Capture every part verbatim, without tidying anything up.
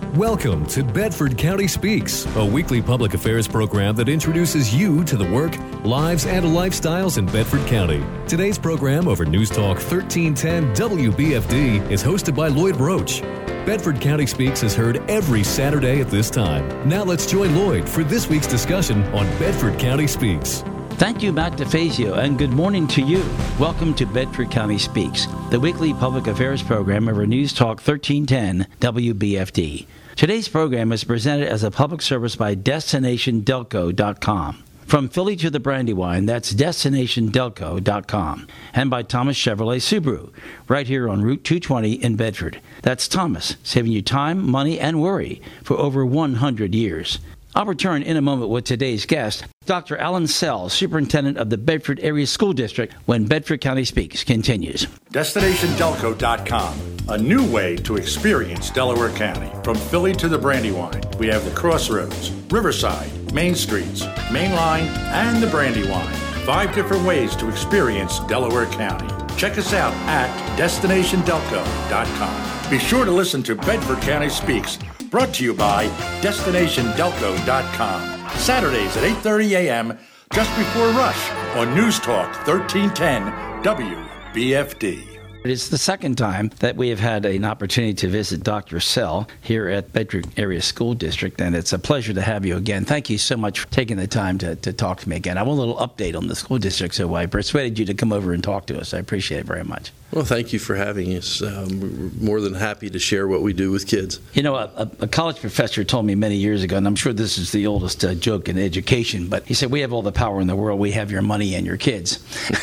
Welcome to Bedford County Speaks, a weekly public affairs program that introduces you to the work, lives, and lifestyles in Bedford County. Today's program over News Talk thirteen ten W B F D is hosted by Lloyd Roach. Bedford County Speaks is heard every Saturday at this time. Now let's join Lloyd for this week's discussion on Bedford County Speaks. Thank you, Matt DeFazio, and good morning to you. Welcome to Bedford County Speaks, the weekly public affairs program over News Talk thirteen ten W B F D. Today's program is presented as a public service by Destination Delco dot com. From Philly to the Brandywine, that's Destination Delco dot com. And by Thomas Chevrolet Subaru, right here on Route two twenty in Bedford. That's Thomas, saving you time, money, and worry for over one hundred years. I'll return in a moment with today's guest, Doctor Alan Sell, Superintendent of the Bedford Area School District, when Bedford County Speaks continues. Destination Delco dot com, a new way to experience Delaware County. From Philly to the Brandywine, we have the Crossroads, Riverside, Main Streets, Main Line, and the Brandywine. Five different ways to experience Delaware County. Check us out at Destination Delco dot com. Be sure to listen to Bedford County Speaks, brought to you by Destination Delco dot com. Saturdays at eight thirty a.m., just before rush, on News Talk thirteen ten W B F D. It's the second time that we have had an opportunity to visit Doctor Sell here at Bedford Area School District, and it's a pleasure to have you again. Thank you so much for taking the time to, to talk to me again. I want a little update on the school district, so I persuaded you to come over and talk to us. I appreciate it very much. Well, thank you for having us. Um, we're more than happy to share what we do with kids. You know, a, a college professor told me many years ago, and I'm sure this is the oldest uh, joke in education, but he said, we have all the power in the world. We have your money and your kids.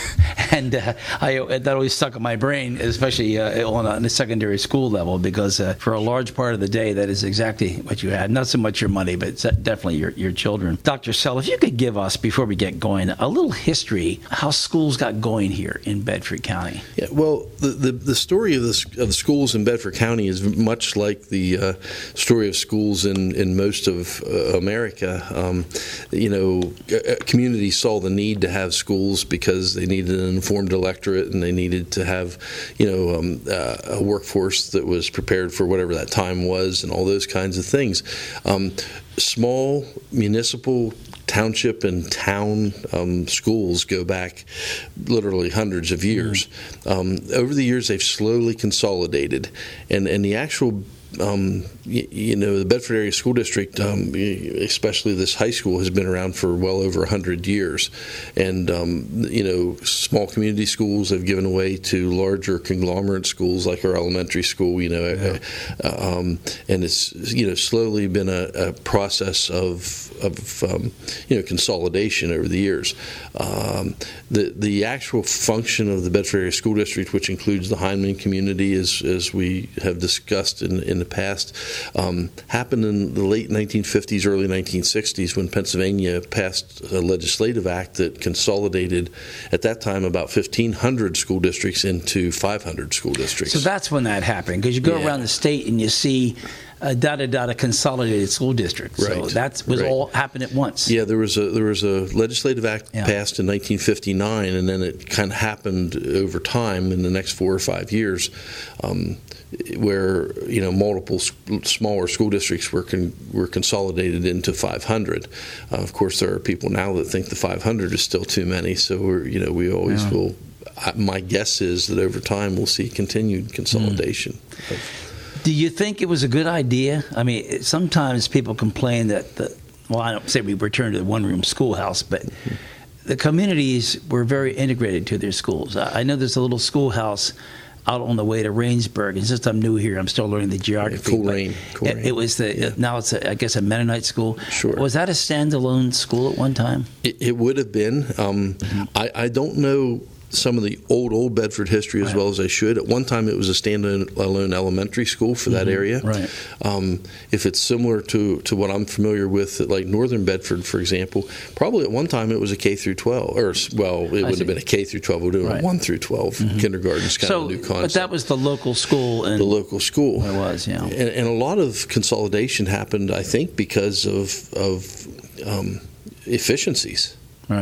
and uh, I, that always stuck in my brain, especially uh, on, a, on a secondary school level, because uh, for a large part of the day, that is exactly what you had. Not so much your money, but definitely your, your children. Doctor Sell, if you could give us, before we get going, a little history, how schools got going here in Bedford County. Yeah, well, the, the, the story of the, of the schools in Bedford County is much like the uh, story of schools in, in most of uh, America. Um, you know, communities saw the need to have schools because they needed an informed electorate, and they needed to have, you know, um, uh, a workforce that was prepared for whatever that time was, and all those kinds of things. Um, small municipal township and town um, schools go back literally hundreds of years. Um, over the years, they've slowly consolidated, and, and the actual Um, you, you know, the Bedford Area School District, um, especially this high school, has been around for well over one hundred years. And, um, you know, small community schools have given way to larger conglomerate schools like our elementary school, you know. Yeah. Uh, um, and it's, you know, slowly been a, a process of, of um, you know, consolidation over the years. Um, the, the actual function of the Bedford Area School District, which includes the Hindman community, as, as we have discussed in, in the past, um, happened in the late nineteen fifties, early nineteen sixties, when Pennsylvania passed a legislative act that consolidated, at that time, about fifteen hundred school districts into five hundred school districts. So that's when that happened, because you go yeah. around the state and you see a da-da-da consolidated school district. So right. that was right. all happened at once. Yeah, there was a there was a legislative act yeah. passed in nineteen fifty-nine, and then it kind of happened over time in the next four or five years, um, where, you know, multiple smaller school districts were con- were consolidated into five hundred. Uh, of course, there are people now that think the five hundred is still too many. So we're, you know, we always yeah. will. I, my guess is that over time we'll see continued consolidation. Mm. Of, Do you think it was a good idea? I mean, sometimes people complain that the, well, I don't say we returned to the one-room schoolhouse, but mm-hmm. the communities were very integrated to their schools. I know there's a little schoolhouse out on the way to Rainsburg, and since I'm new here, I'm still learning the geography. Yeah, Coleraine. It, it was the yeah. now it's a, I guess a Mennonite school. Sure. Was that a standalone school at one time? It, it would have been. Um, mm-hmm. I, I don't know some of the old, old Bedford history as right. well as I should. At one time, it was a standalone elementary school for that mm-hmm. area. Right. Um, if it's similar to, to what I'm familiar with, like Northern Bedford, for example, probably at one time it was a K through twelve, or well, it wouldn't have been a K through twelve. It would have been right. a one through twelve. Mm-hmm. Kindergarten's kind so, of a new concept. But that was the local school. And the local school. It was, yeah. And, and a lot of consolidation happened, I think, because of of um, efficiencies. Right.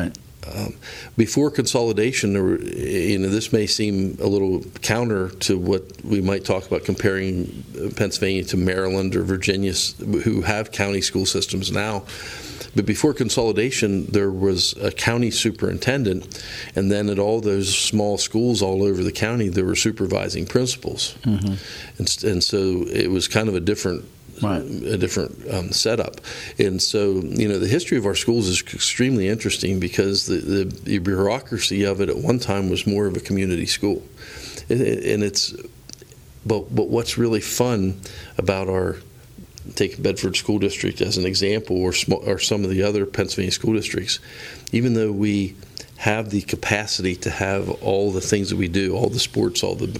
Um, before consolidation, there were, you know, this may seem a little counter to what we might talk about comparing Pennsylvania to Maryland or Virginia, who have county school systems now. But before consolidation, there was a county superintendent, and then at all those small schools all over the county, there were supervising principals. Mm-hmm. And, and so it was kind of a different Right. a different um, setup. And so, you know, the history of our schools is extremely interesting because the, the, the bureaucracy of it at one time was more of a community school. And, and it's, but, but what's really fun about our, take Bedford School District as an example, or, small, or some of the other Pennsylvania school districts, even though we have the capacity to have all the things that we do, all the sports, all the,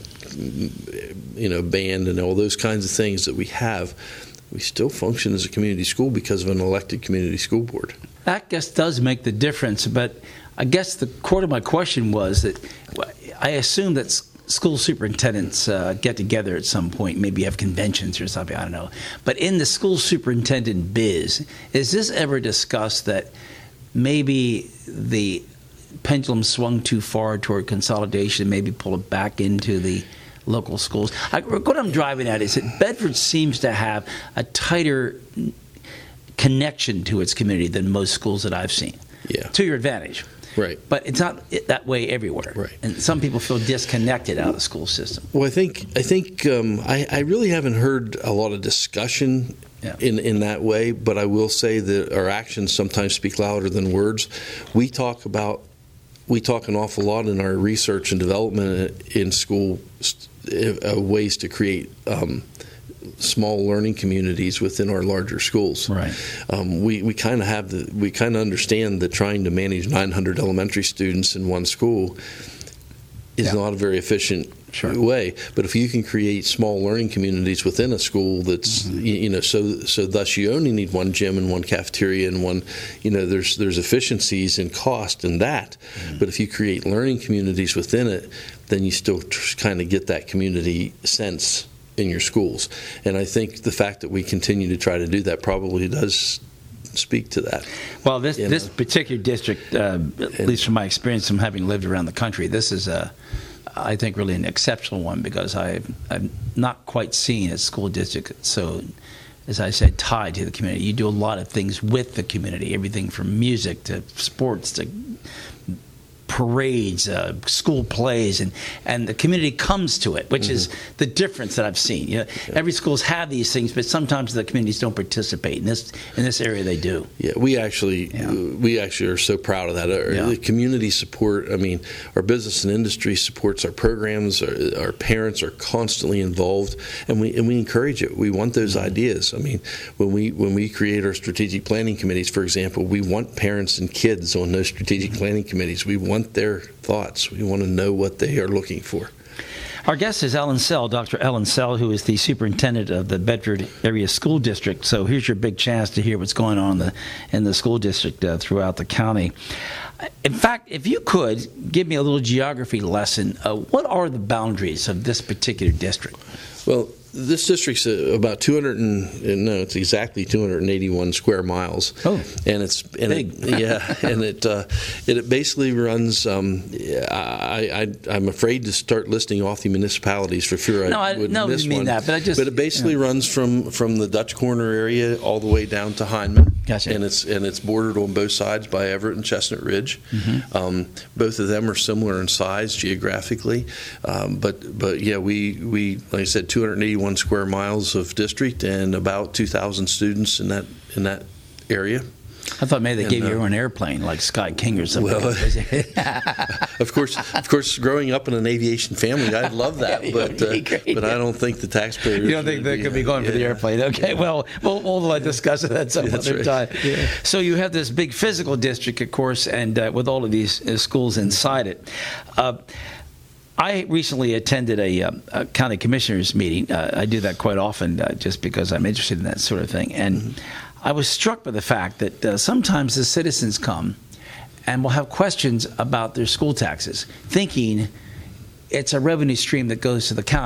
you know, band and all those kinds of things that we have, we still function as a community school because of an elected community school board. That, I guess, does make the difference. But I guess the core of my question was that I assume that school superintendents uh, get together at some point, maybe have conventions or something, I don't know. But in the school superintendent biz, is this ever discussed that maybe the pendulum swung too far toward consolidation, maybe pull it back into the local schools? I, what I'm driving at is that Bedford seems to have a tighter connection to its community than most schools that I've seen. Yeah. To your advantage. Right. But it's not that way everywhere. Right. And some people feel disconnected out of the school system. Well, I think I think um, I, I really haven't heard a lot of discussion yeah. in, in that way, but I will say that our actions sometimes speak louder than words. We talk about we talk an awful lot in our research and development in school uh, ways to create um, small learning communities within our larger schools. Right. Um, we we kind of have the we kind of understand that trying to manage nine hundred elementary students in one school is yeah. not a very efficient sure. way. But if you can create small learning communities within a school, that's mm-hmm. you, you know so so thus you only need one gym and one cafeteria and one you know there's there's efficiencies in cost in that. Mm-hmm. But if you create learning communities within it, then you still kind of get that community sense in your schools. And I think the fact that we continue to try to do that probably does speak to that. Well, this you this know? particular district, uh, at and, least from my experience from having lived around the country, this is a, I think, really an exceptional one because I've, I've not quite seen a school district so, as I said, tied to the community. You do a lot of things with the community, everything from music to sports to parades, uh, school plays, and, and the community comes to it, which mm-hmm. is the difference that I've seen. You know, yeah. Every schools have these things, but sometimes the communities don't participate. In this in this area, they do. Yeah, we actually yeah. we actually are so proud of that. Our, yeah. The community support. I mean, our business and industry supports our programs. Our, our parents are constantly involved, and we and we encourage it. We want those mm-hmm. ideas. I mean, when we when we create our strategic planning committees, for example, we want parents and kids on those strategic mm-hmm. planning committees. We want their thoughts. We want to know what they are looking for. Our guest is Ellen Sell, Doctor Ellen Sell, who is the superintendent of the Bedford Area School District. So here's your big chance to hear what's going on in the, in the school district uh, throughout the county. In fact, if you could give me a little geography lesson, uh, what are the boundaries of this particular district? Well, this district's about two hundred and no, it's exactly two hundred eighty-one square miles. Oh, and it's and big. It, yeah, and it uh, it, it basically runs. Um, I, I I'm afraid to start listing off the municipalities for fear no, I, I would no, miss I mean one. that, but I just but it basically you know. runs from, from the Dutch Corner area all the way down to Hindman. Gotcha. And it's and it's bordered on both sides by Everett and Chestnut Ridge. Mm-hmm. Um, both of them are similar in size geographically, um, but but yeah, we we like I said, two hundred eighty-one square miles of district and about two thousand students in that in that area. I thougght maybe they and, gave uh, you your own airplane, like Sky King or something. Well, of course, of course, growing up in an aviation family, I'd love that, but uh, but I don't think the taxpayers. You don't think they could be going yeah. for the airplane? Okay, well, we'll, we'll discuss it some That's other right. time. Yeah. So you have this big physical district, of course, and uh, with all of these uh, schools inside it. Uh, I recently attended a, um, a county commissioners meeting. Uh, I do that quite often uh, just because I'm interested in that sort of thing. And mm-hmm. I was struck by the fact that uh, sometimes the citizens come and will have questions about their school taxes, thinking it's a revenue stream that goes to the county,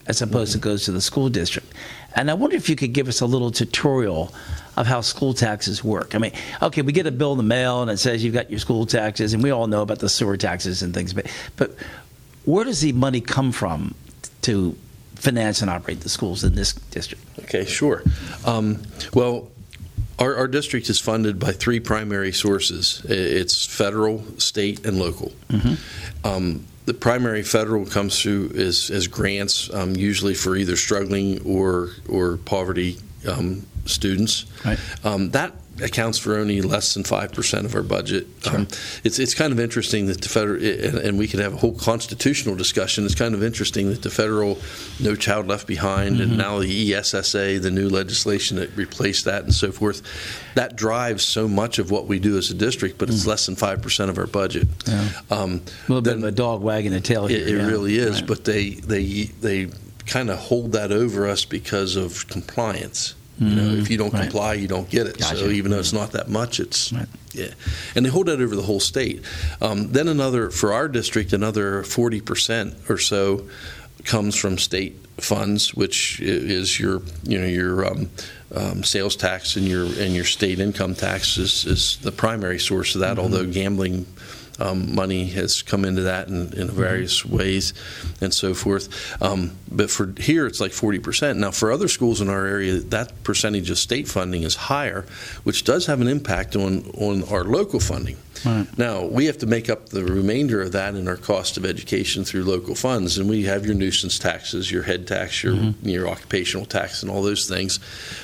as opposed to goes to the school district. And I wonder if you could give us a little tutorial of how school taxes work. I mean, okay, we get a bill in the mail and it says you've got your school taxes, and we all know about the sewer taxes and things, but but where does the money come from to finance and operate the schools in this district? Okay, sure. Um, well, our, our district is funded by three primary sources. It's federal, state, and local. Mm-hmm. Um, the primary federal comes through as, as grants, um, usually for either struggling or or poverty um, students. Right. Um, that accounts for only less than five percent of our budget. Sure. Um, it's it's kind of interesting that the federal, and, and we could have a whole constitutional discussion. It's kind of interesting that the federal No Child Left Behind, mm-hmm. and now the E S S A, the new legislation that replaced that and so forth, that drives so much of what we do as a district, but it's mm. less than five percent of our budget. Yeah. Um, a little bit of a dog wagging the tail here. It, it yeah. really is, right. but they they they kind of hold that over us because of compliance. You know, if you don't right. comply, you don't get it. Gotcha. So even though it's not that much, it's right. yeah. And they hold that over the whole state. Um, then another for our district, another forty percent or so comes from state funds, which is your you know your um, um, sales tax and your and your state income tax is, is the primary source of that. Mm-hmm. Although gambling Um, money has come into that in, in various mm-hmm. ways and so forth. Um, but for here, it's like forty percent. Now, for other schools in our area, that percentage of state funding is higher, which does have an impact on, on our local funding. Right. Now, we have to make up the remainder of that in our cost of education through local funds. And we have your nuisance taxes, your head tax, your, mm-hmm. your occupational tax, and all those things.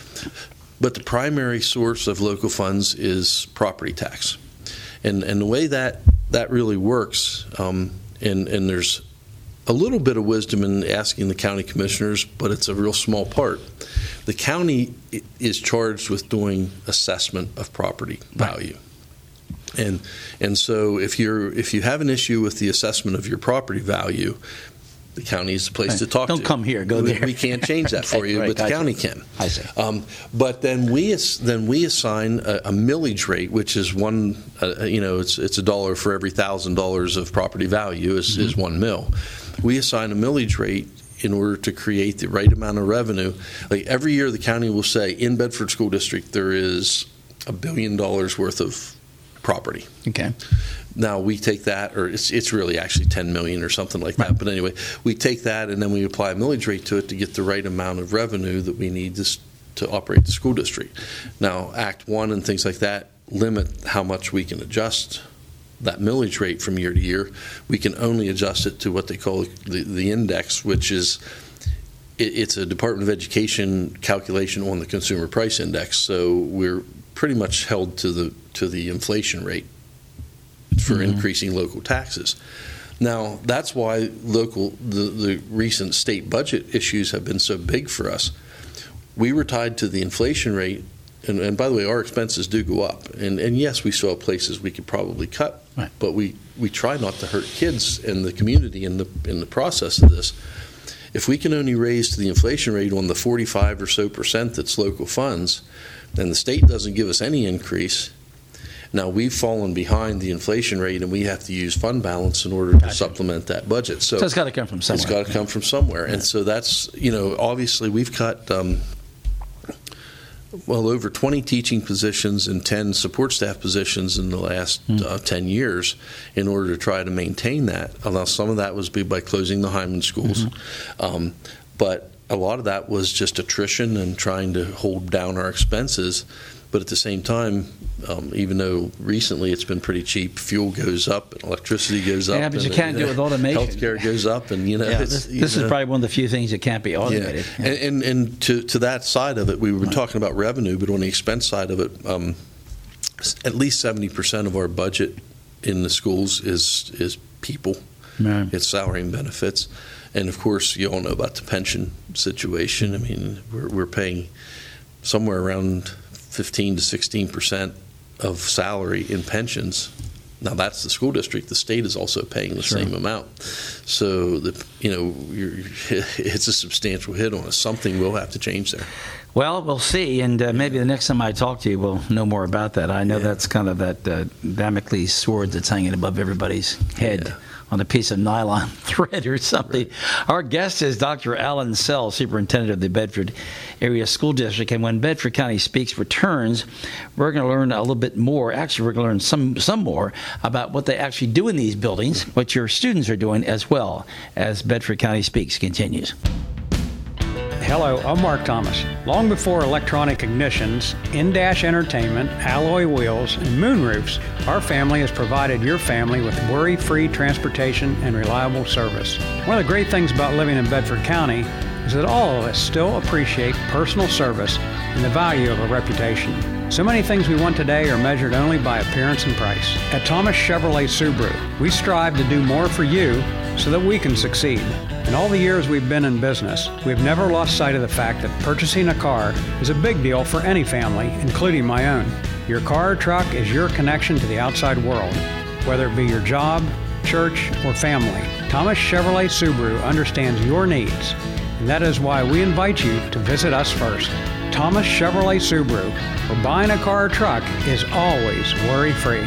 But the primary source of local funds is property tax. And and the way that that really works, um, and, and there's a little bit of wisdom in asking the county commissioners, but it's a real small part. The county is charged with doing assessment of property value. Right. And and so if you're if you have an issue with the assessment of your property value, the county is the place right. to talk Don't to. Don't come here. Go we, there. We can't change that for you, right, but gotcha. the county can. I see. Um, but then we then we assign a, a millage rate, which is one. Uh, you know, it's it's a dollar for every thousand dollars of property value is, mm-hmm. is one mill. We assign a millage rate in order to create the right amount of revenue. Like every year, the county will say in Bedford School District there is a billion dollars worth of property. Okay. Now we take that, or it's it's really actually ten million or something like that. Right. But anyway, we take that and then we apply a millage rate to it to get the right amount of revenue that we need to to operate the school district. Now, Act One and things like that limit how much we can adjust that millage rate from year to year. We can only adjust it to what they call the, the index, which is it, it's a Department of Education calculation on the Consumer Price Index. So we're pretty much held to the to the inflation rate for mm-hmm. increasing local taxes. Now, that's why local the, the recent state budget issues have been so big for us. We were tied to the inflation rate, and, and by the way, our expenses do go up. And, and yes, we saw places we could probably cut, right. but we, we try not to hurt kids and the community in the in the process of this. If we can only raise to the inflation rate on the forty-five or so percent that's local funds, then the state doesn't give us any increase. Now, we've fallen behind the inflation rate, and we have to use fund balance in order to gotcha. supplement that budget. So, so it's got to come from somewhere. It's got to come from somewhere. Yeah. And so that's, you know, obviously we've cut, um, well, over twenty teaching positions and ten support staff positions in the last mm. uh, ten years in order to try to maintain that. Now, some of that was by closing the Hyman schools. Mm-hmm. Um, but a lot of that was just attrition and trying to hold down our expenses. But at the same time, um, even though recently it's been pretty cheap, fuel goes up, and electricity goes up. Yeah, but and you can't it, do it with automation. Healthcare goes up, and you know, yeah, it's, this, you this know, is probably one of the few things that can't be automated. Yeah. Yeah. And, and and to to that side of it, we were right. talking about revenue, but on the expense side of it, um, at least seventy percent of our budget in the schools is is people. Right. It's salary and benefits, and of course, you all know about the pension situation. I mean, we're we're paying somewhere around fifteen to sixteen percent of salary in pensions. Now that's the school district. The state is also paying the sure. same amount. So the you know you're, it's a substantial hit on us. Something will have to change there. Well, we'll see, and uh, maybe the next time I talk to you, we'll know more about that. I know yeah. that's kind of that uh, Damocles sword that's hanging above everybody's head. Yeah. on a piece of nylon thread or something. Right. Our guest is Doctor Alan Sell, Superintendent of the Bedford Area School District. And when Bedford County Speaks returns, we're going to learn a little bit more. Actually, we're going to learn some, some more about what they actually do in these buildings, what your students are doing as well, as Bedford County Speaks continues. Hello, I'm Mark Thomas. Long before electronic ignitions, in-dash entertainment, alloy wheels, and moonroofs, our family has provided your family with worry-free transportation and reliable service. One of the great things about living in Bedford County is that all of us still appreciate personal service and the value of a reputation. So many things we want today are measured only by appearance and price. At Thomas Chevrolet Subaru, we strive to do more for you so that we can succeed. In all the years we've been in business, we've never lost sight of the fact that purchasing a car is a big deal for any family, including my own. Your car or truck is your connection to the outside world, whether it be your job, church, or family. Thomas Chevrolet Subaru understands your needs, and that is why we invite you to visit us first. Thomas Chevrolet Subaru, where buying a car or truck is always worry-free.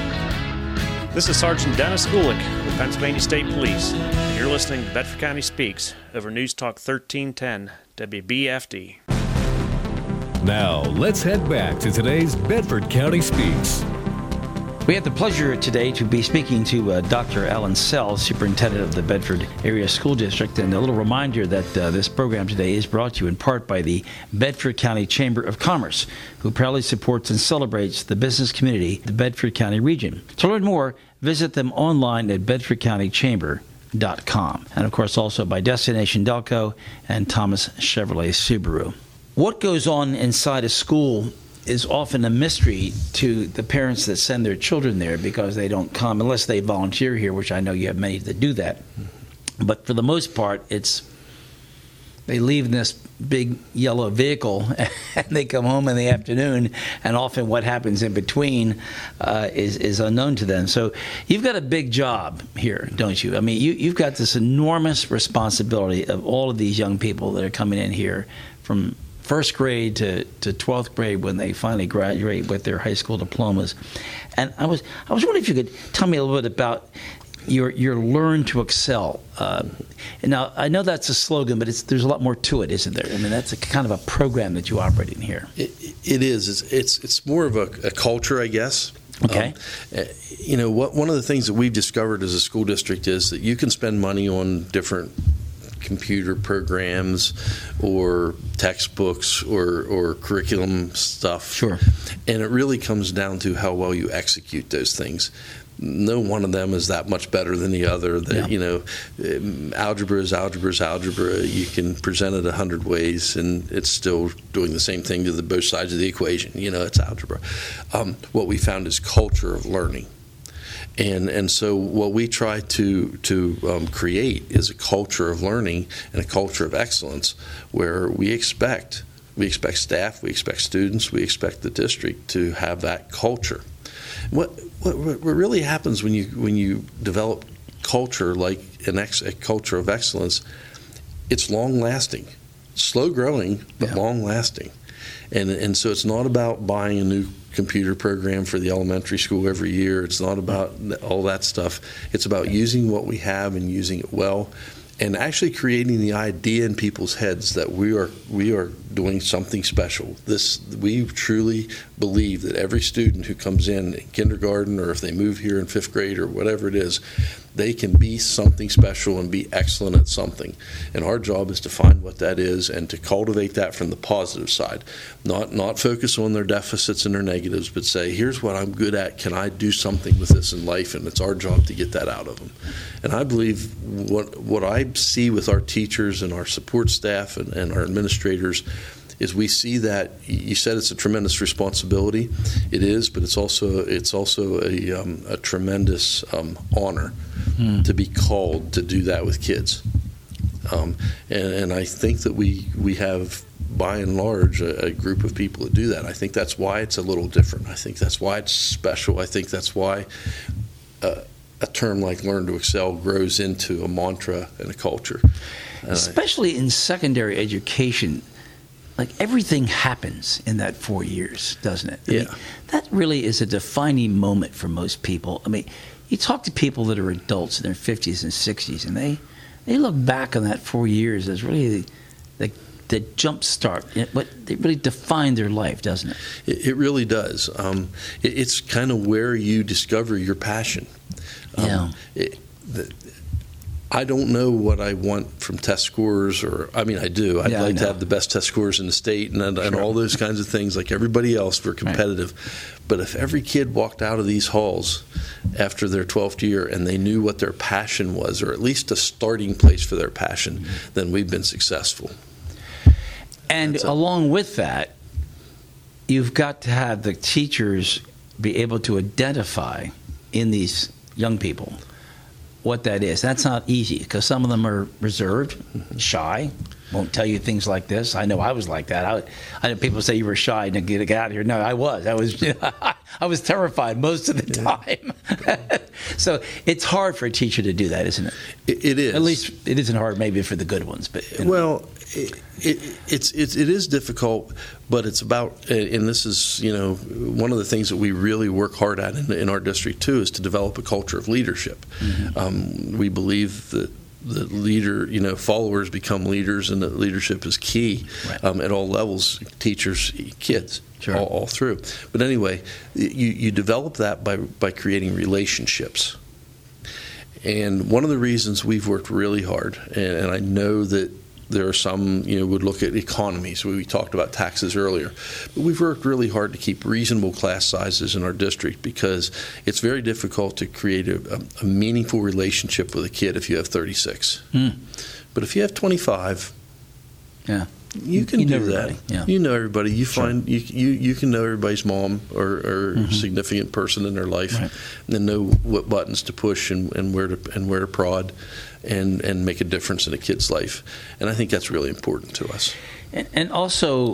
This is Sergeant Dennis Gulick with Pennsylvania State Police, and you're listening to Bedford County Speaks over News Talk thirteen ten W B F D. Now, let's head back to today's Bedford County Speaks. We have the pleasure today to be speaking to uh, Doctor Alan Sell, Superintendent of the Bedford Area School District. And a little reminder that uh, this program today is brought to you in part by the Bedford County Chamber of Commerce, who proudly supports and celebrates the business community of the Bedford County region. To learn more, visit them online at bedford county chamber dot com. And, of course, also by Destination Delco and Thomas Chevrolet Subaru. What goes on inside a school is often a mystery to the parents that send their children there because they don't come unless they volunteer here, which I know you have many that do that. But for the most part, it's they leave in this big yellow vehicle and they come home in the afternoon, and often what happens in between uh, is, is unknown to them. So you've got a big job here, don't you? I mean, you, you've got this enormous responsibility of all of these young people that are coming in here from first grade to, to twelfth grade when they finally graduate with their high school diplomas. And I was I was wondering if you could tell me a little bit about your your Learn to Excel. Uh, now, I know that's a slogan, but it's, there's a lot more to it, isn't there? I mean, that's a kind of a program that you operate in here. It, it is. It's, it's it's more of a, a culture, I guess. Okay. Um, you know, what one of the things that we've discovered as a school district is that you can spend money on different computer programs or textbooks or, or curriculum stuff. Sure. And it really comes down to how well you execute those things. No one of them is that much better than the other. That, yeah. You know, algebra is algebra is algebra. You can present it a hundred ways, and it's still doing the same thing to the both sides of the equation. You know, it's algebra. Um, what we found is culture of learning. And and so what we try to to um, create is a culture of learning and a culture of excellence, where we expect we expect staff, we expect students, we expect the district to have that culture. What what, what really happens when you when you develop culture like an ex, a culture of excellence? It's long lasting, slow growing, but yeah. long lasting. And and so it's not about buying a new computer program for the elementary school every year. It's not about all that stuff. It's about using what we have and using it well, and actually creating the idea in people's heads that we are we are doing something special. This we truly believe that every student who comes in, in kindergarten, or if they move here in fifth grade or whatever it is, they can be something special and be excellent at something. And our job is to find what that is and to cultivate that from the positive side. Not not focus on their deficits and their negatives, but say, here's what I'm good at. Can I do something with this in life? And it's our job to get that out of them. And I believe what what I see with our teachers and our support staff and, and our administrators is we see that. You said it's a tremendous responsibility. It is, but it's also it's also a, um, a tremendous um, honor hmm. to be called to do that with kids. Um, and, and I think that we we have, by and large, a, a group of people that do that. I think that's why it's a little different. I think that's why it's special. I think that's why uh, a term like Learn to Excel grows into a mantra and a culture. And Especially I, in secondary education. Like, everything happens in that four years, doesn't it? I yeah. mean, that really is a defining moment for most people. I mean, you talk to people that are adults in their fifties and sixties, and they, they look back on that four years as really the, the jump start. But it really defined their life, doesn't it? It, it really does. Um, it, it's kind of where you discover your passion. Um, Yeah. It, the, I don't know what I want from test scores, or I mean, I do. I'd Yeah, like I to know. have the best test scores in the state, and, and Sure. all those kinds of things. Like everybody else, we're competitive. Right. But if every kid walked out of these halls after their twelfth year and they knew what their passion was, or at least a starting place for their passion, mm-hmm. then we've been successful. And That's along it. with that, you've got to have the teachers be able to identify in these young people what that is. That's not easy because some of them are reserved, shy, won't tell you things like this. I know I was like that. I, I know people say you were shy to get, get out of here. No, I was. I was I was terrified most of the time. So it's hard for a teacher to do that, isn't it? It, it is. At least it isn't hard maybe for the good ones. But you know. Well, it, it, it's, it's, it is difficult, but it's about, and this is, you know, one of the things that we really work hard at in, in our district too is to develop a culture of leadership. Mm-hmm. Um, we believe that the leader, you know, followers become leaders, and that leadership is key right. um, at all levels, teachers, kids, sure. all, all through. But anyway, you, you develop that by, by creating relationships. And one of the reasons we've worked really hard, and, and I know that there are some, you know, would look at economies. We talked about taxes earlier. But we've worked really hard to keep reasonable class sizes in our district because it's very difficult to create a, a meaningful relationship with a kid if you have thirty-six. Mm. But if you have twenty-five, yeah, you can you do know that. Yeah. You know everybody. You Sure. find you, you you can know everybody's mom or, or mm-hmm. significant person in their life, right. and then know what buttons to push and, and where to and where to prod. And, and make a difference in a kid's life. And I think that's really important to us. And, and also,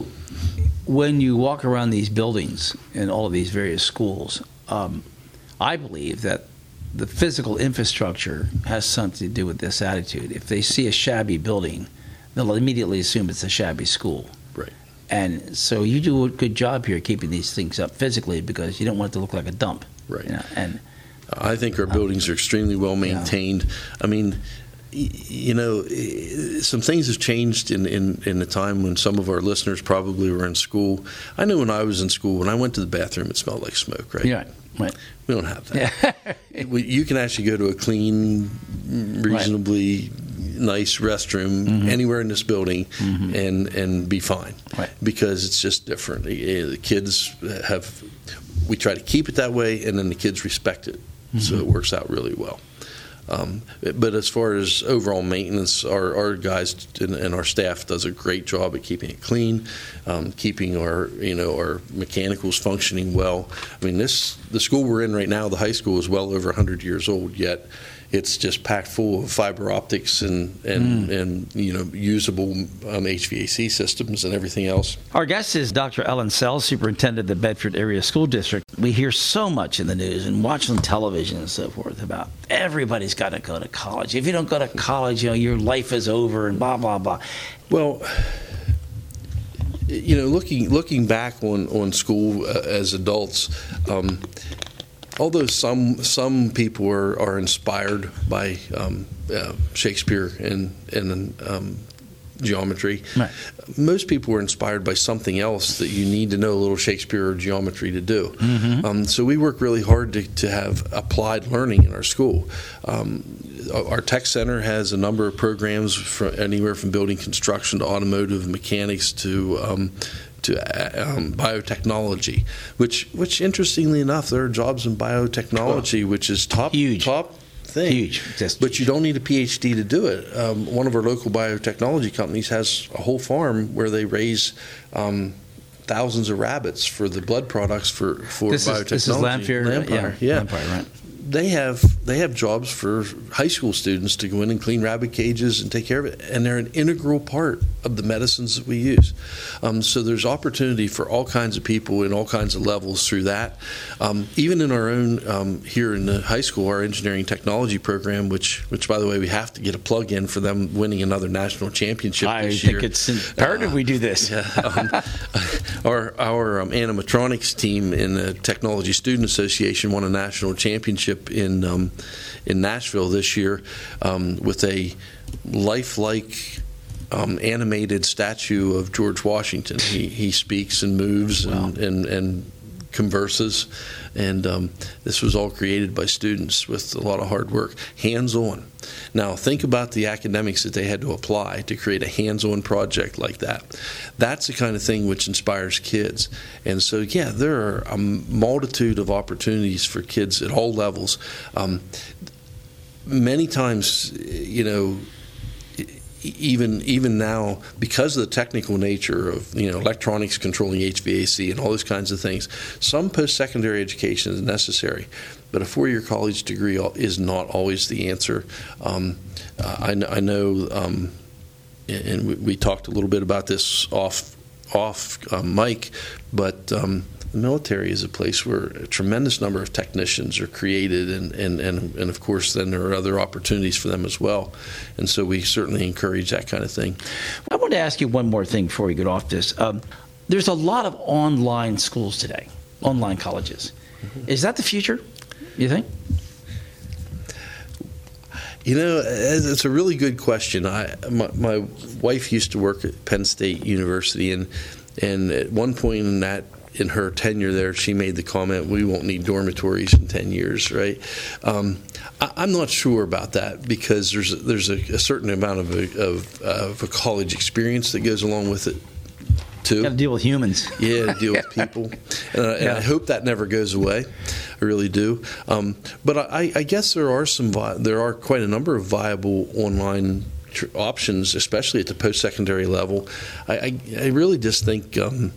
when you walk around these buildings in all of these various schools, um, I believe that the physical infrastructure has something to do with this attitude. If they see a shabby building, they'll immediately assume it's a shabby school. Right. And so you do a good job here keeping these things up physically because you don't want it to look like a dump. Right. You know, and I think our buildings are extremely well maintained. Yeah. I mean, you know, some things have changed in, in, in the time when some of our listeners probably were in school. I know when I was in school, when I went to the bathroom, it smelled like smoke, right? Yeah, right. We don't have that. Yeah. You can actually go to a clean, reasonably right. nice restroom mm-hmm. anywhere in this building mm-hmm. and, and be fine. Right. Because it's just different. The kids have, we try to keep it that way, and then the kids respect it. Mm-hmm. So it works out really well. Um, but as far as overall maintenance, our, our guys and, and our staff does a great job at keeping it clean, um, keeping our you know our mechanicals functioning well. I mean, this the school we're in right now, the high school, is well over one hundred years old, yet it's just packed full of fiber optics and and, mm. and you know usable um, H V A C systems and everything else. Our guest is Doctor Ellen Sells, Superintendent of the Bedford Area School District. We hear so much in the news and watch on television and so forth about everybody's got to go to college. If you don't go to college, you know your life is over and blah blah blah. Well, you know, looking looking back on on school uh, as adults. Um, Although some some people are, are inspired by um, uh, Shakespeare and and um, geometry, right. most people are inspired by something else that you need to know a little Shakespeare or geometry to do. Mm-hmm. Um, so we work really hard to, to have applied learning in our school. Um, our tech center has a number of programs from anywhere from building construction to automotive mechanics to um, to um, biotechnology, which, which interestingly enough, there are jobs in biotechnology, oh, which is top huge. top thing. Huge. Just but huge. You don't need a P H D to do it. Um, one of our local biotechnology companies has a whole farm where they raise um, thousands of rabbits for the blood products for, for this biotechnology. Is, this is Lamphere? Lampire, yeah. yeah. Lampire, right. They have they have jobs for high school students to go in and clean rabbit cages and take care of it, and they're an integral part of the medicines that we use. Um, so there's opportunity for all kinds of people in all kinds of levels through that. Um, even in our own um, here in the high school, our engineering technology program, which which by the way we have to get a plug in for them winning another national championship I this think year. it's imperative uh, we do this. Yeah, um, our our um, animatronics team in the Technology Student Association won a national championship in um, in Nashville this year um, with a lifelike um, animated statue of George Washington. He he speaks and moves Wow. and, and and converses, and um, this was all created by students with a lot of hard work, hands-on. Now, think about the academics that they had to apply to create a hands-on project like that. That's the kind of thing which inspires kids. And so, yeah, there are a multitude of opportunities for kids at all levels. Um, many times, you know, even even now, because of the technical nature of, you know, electronics controlling H V A C and all those kinds of things, some post-secondary education is necessary, but a four-year college degree is not always the answer. Um, I, I know, um, and we, we talked a little bit about this off off um, mic, but um, the military is a place where a tremendous number of technicians are created, and, and, and, and of course then there are other opportunities for them as well. And so we certainly encourage that kind of thing. I want to ask you one more thing before we get off this. Um, there's a lot of online schools today, online colleges. Mm-hmm. Is that the future, you think? You know, it's a really good question. I my, my wife used to work at Penn State University, and and at one point in that in her tenure there, she made the comment, "We won't need dormitories in ten years," right? Um, I, I'm not sure about that, because there's a, there's a, a certain amount of a, of, of a college experience that goes along with it too. Got to deal with humans. Yeah, to deal with people, and, I, and Yeah. I hope that never goes away. I really do. Um, but I, I guess there are some vi- there are quite a number of viable online tr- options, especially at the post-secondary level. I, I, I really just think um,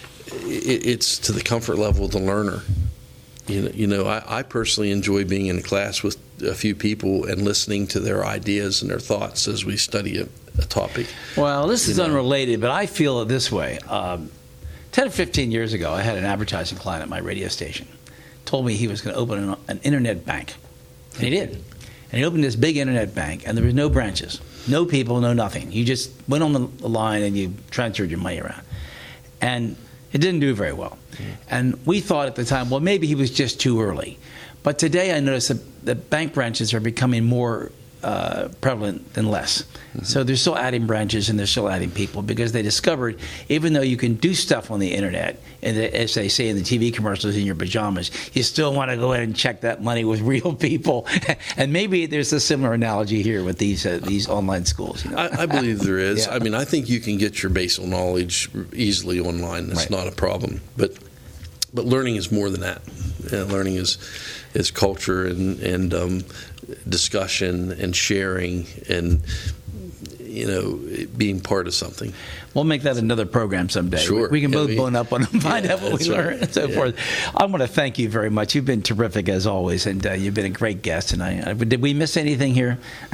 it, it's to the comfort level of the learner. You know, you know I, I personally enjoy being in a class with a few people and listening to their ideas and their thoughts as we study a, a topic. Well, this is You know. unrelated, but I feel it this way. Um, ten or fifteen years ago, I had an advertising client at my radio station. Told me he was going to open an, an internet bank. And he did. And he opened this big internet bank, and there was no branches, no people, no nothing. You just went on the line and you transferred your money around. And it didn't do very well. Mm-hmm. And we thought at the time, well, maybe he was just too early. But today I notice that, that bank branches are becoming more uh, prevalent than less. Mm-hmm. So they're still adding branches and they're still adding people, because they discovered even though you can do stuff on the internet, and as they say in the T V commercials, in your pajamas, you still want to go in and check that money with real people. And maybe there's a similar analogy here with these uh, these online schools. You know? I, I believe there is. Yeah. I mean, I think you can get your basal knowledge easily online. That's Right. not a problem. But but learning is more than that. Yeah, learning is is culture and and um, discussion and sharing and, you know, being part of something. We'll make that another program someday. Sure. We, we can Yeah, both we- bone up on and find Yeah, out what we that's right. learned and so Yeah. forth. I want to thank you very much. You've been terrific as always, and uh, you've been a great guest. And I, I did we miss anything here?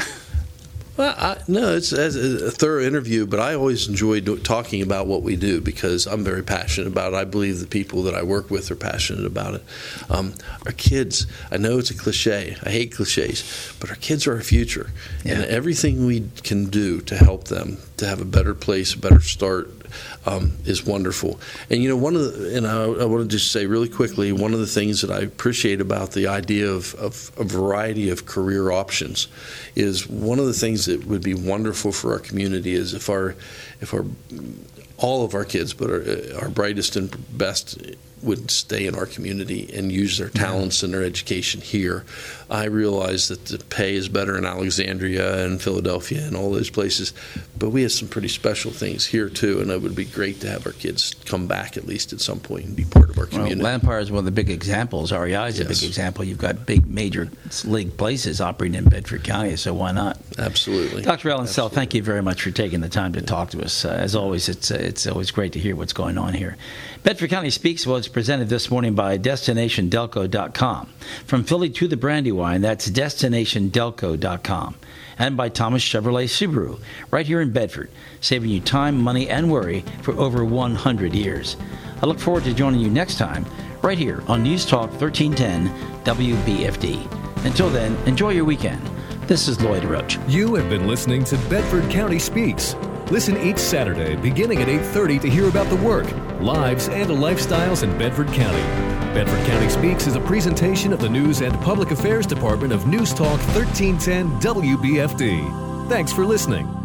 Well, I, no, it's, it's a thorough interview, but I always enjoy do, talking about what we do, because I'm very passionate about it. I believe the people that I work with are passionate about it. Um, our kids, I know it's a cliche. I hate cliches, but our kids are our future. Yeah. And everything we can do to help them to have a better place, a better start, um, is wonderful. And, you know, one of the, and I, I want to just say really quickly, one of the things that I appreciate about the idea of, of a variety of career options is one of the things that would be wonderful for our community is if our, if our, all of our kids, but our, our brightest and best would stay in our community and use their talents and their education here. I realize that the pay is better in Alexandria and Philadelphia and all those places, but we have some pretty special things here too, and it would be great to have our kids come back at least at some point and be part of our community. Well, Lampire is one of the big examples. R E I is a Yes. big example. You've got big major league places operating in Bedford County, so why not? Absolutely. Doctor Alan Sell, thank you very much for taking the time to talk to us. Uh, as always, it's uh, it's always great to hear what's going on here. Bedford County Speaks was presented this morning by Destination Delco dot com. From Philly to the Brandywine, that's Destination Delco dot com. And by Thomas Chevrolet Subaru, right here in Bedford, saving you time, money, and worry for over one hundred years. I look forward to joining you next time, right here on News Talk thirteen ten W B F D. Until then, enjoy your weekend. This is Lloyd Roach. You have been listening to Bedford County Speaks. Listen each Saturday beginning at eight thirty to hear about the work, lives, and lifestyles in Bedford County. Bedford County Speaks is a presentation of the News and Public Affairs Department of News Talk thirteen ten W B F D. Thanks for listening.